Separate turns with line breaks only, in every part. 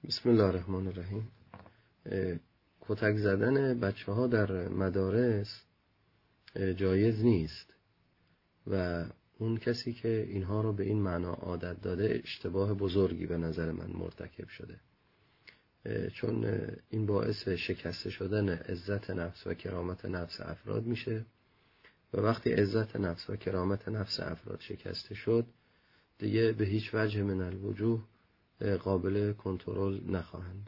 بسم الله الرحمن الرحیم. کتک زدن بچه ها در مدارس جایز نیست و اون کسی که اینها رو به این معنا عادت داده اشتباه بزرگی به نظر من مرتکب شده، چون این باعث شکسته شدن عزت نفس و کرامت نفس افراد میشه و وقتی عزت نفس و کرامت نفس افراد شکسته شد دیگه به هیچ وجه من الوجوه قابل کنترل نخواهند.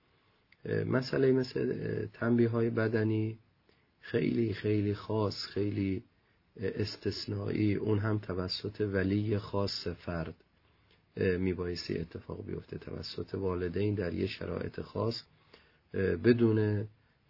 مسئله مثل تنبیه های بدنی خیلی خیلی خاص، خیلی استثنایی، اون هم توسط ولی خاص فرد میبایستی اتفاق بیفته، توسط والدین در یه شرایط خاص، بدون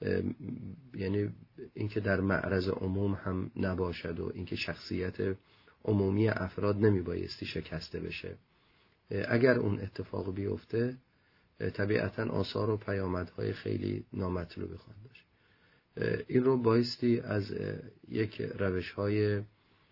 یعنی اینکه در معرض عموم هم نباشد و اینکه شخصیت عمومی افراد نمیبایستی شکسته بشه. اگر اون اتفاق بیفته طبیعتاً آثار و پیامدهای خیلی نامطلوبی خواهد داشت. این رو بایستی از یک روش‌های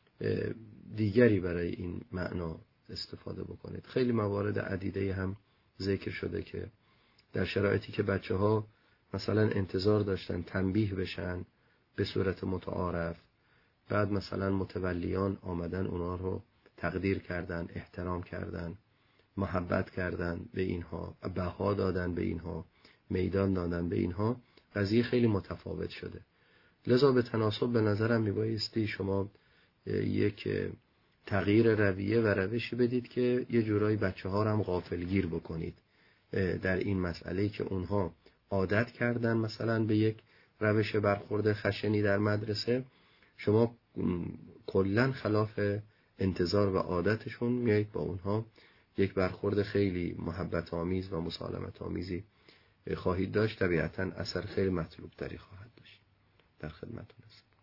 دیگری برای این معنا استفاده بکنید. خیلی موارد عدیده هم ذکر شده که در شرایطی که بچه‌ها مثلا انتظار داشتن تنبیه بشن به صورت متعارف، بعد مثلا متولیان آمدن اونا رو تقدیر کردن، احترام کردن، محبت کردن به اینها، بها دادن به اینها، میدان دادن به اینها، قضیه خیلی متفاوت شده. لذا به تناسب به نظرم میبایستی شما یک تغییر رویه و روشی بدید که یه جورایی بچه ها رو هم غافلگیر بکنید در این مسئله که اونها عادت کردن مثلا به یک روش برخورد خشنی در مدرسه، شما کلن خلاف انتظار و عادتشون میایید با اونها یک برخورد خیلی محبت آمیز و مسالمت آمیزی خواهید داشت، طبیعتاً اثر خیلی مطلوب تری خواهد داشت. در خدمتتون هستم.